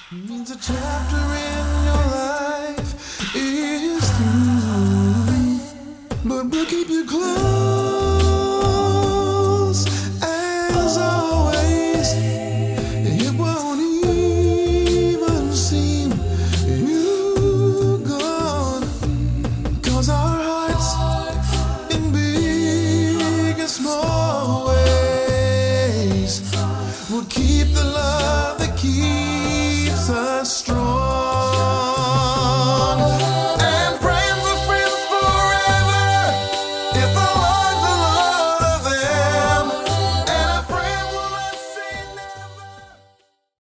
Means a chapter in your life is through, but we'll keep you close.